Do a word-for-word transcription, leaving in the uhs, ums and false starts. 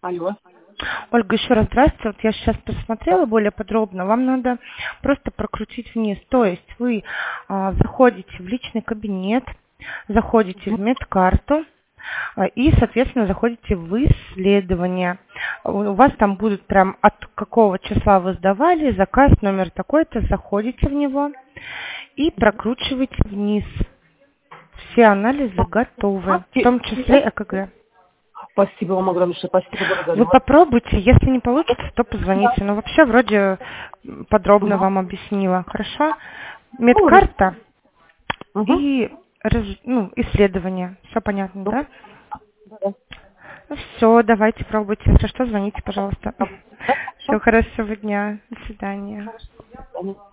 Алло. Ольга, еще раз здравствуйте. Вот я сейчас посмотрела более подробно. Вам надо просто прокрутить вниз. То есть вы а, заходите в личный кабинет, заходите в медкарту а, и, соответственно, заходите в исследование. У вас там будут прям от какого числа вы сдавали, заказ, номер такой-то, заходите в него и прокручиваете вниз. Все анализы готовы, в том числе ЭКГ. Спасибо вам огромное, спасибо, благодарю Вы вас. попробуйте, если не получится, то позвоните. Но вообще вроде подробно Угу. вам объяснила. Хорошо? Ну, рис- Медкарта угу. и раз- ну, исследование. Все понятно, Ну, да? да. Ну все, давайте пробуйте. Если что, звоните, пожалуйста. Да. Всего хорошего дня. До свидания. Хорошо.